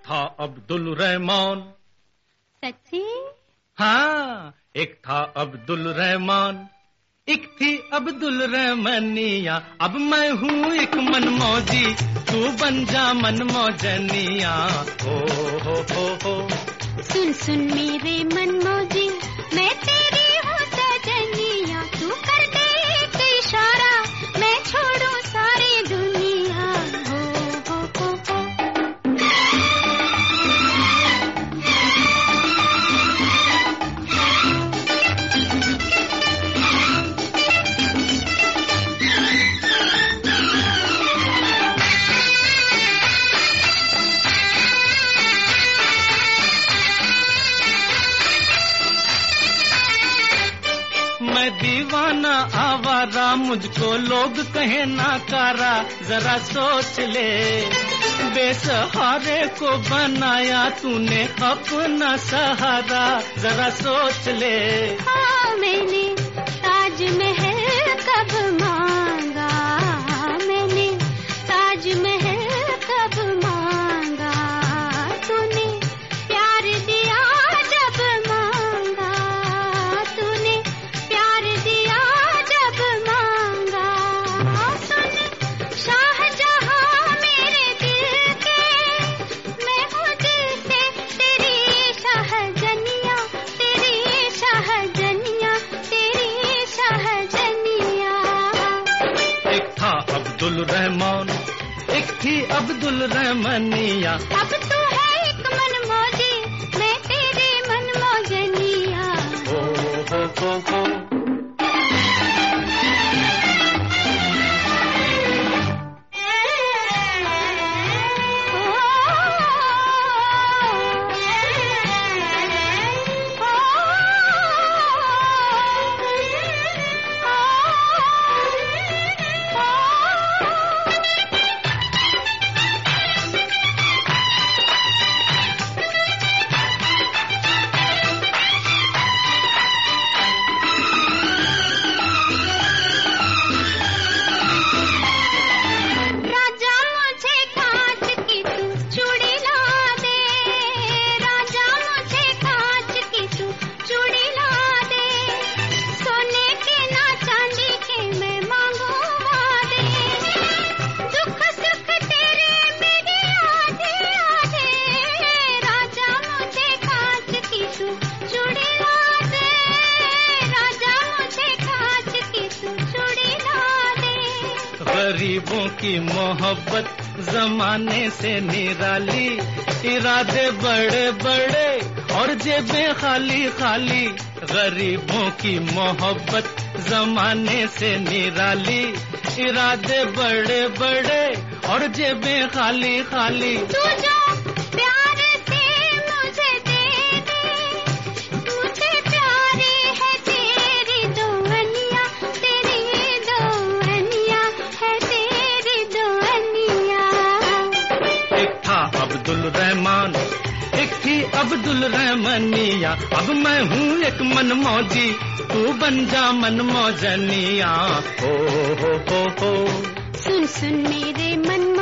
था अब्दुल रहमान। सच्ची? हाँ, एक था अब्दुल रहमान, एक थी अब्दुल रहमानिया। अब मैं हूँ एक मनमौजी, तू बन जा मनमौजनिया। हो। सुन सुन मेरे मनमौजी, मैं तेरी हूँ सजनिया। तू कर दे एक इशारा, मैं छोड़ूं सारी दुनिया। हो। मैं दीवाना आवारा, मुझको लोग कहे नाकारा। जरा सोच ले, बेसहारे को बनाया तूने अपना सहारा। जरा सोच ले। हाँ, मैंने ताजमहल कब मांगा, मैंने ताजमहल कब मांगा। तूने प्यार दिया जब मांगा, तूने प्यार दिया जब मांगा। सुन शाहजहां मेरे दिल के, मैं हूँ दिल से तेरी शाहजनिया, तेरी शाहजनिया, तेरी शाहजनिया। एक था अब्दुल रहमान, एक थी अब्दुल रहमानिया। अब तू है एक मनमौजी, मैं तेरी मनमौजनिया। हो। गरीबों की मोहब्बत जमाने से निराली, इरादे बड़े बड़े और जेबें खाली खाली। गरीबों की मोहब्बत जमाने से निराली, इरादे बड़े बड़े और जेबें खाली खाली। तू जो प्यार से मुझे दे दे, मुझे प्यारी है तेरी दुनिया, तेरी दुनिया है तेरी दुनिया। एक था अब्दुल रहमान, एक थी अब्दुल रहमानिया। अब मैं हूँ एक मनमौजी, तू बन जा मनमौजनिया। हो। सुन सुन मेरे मन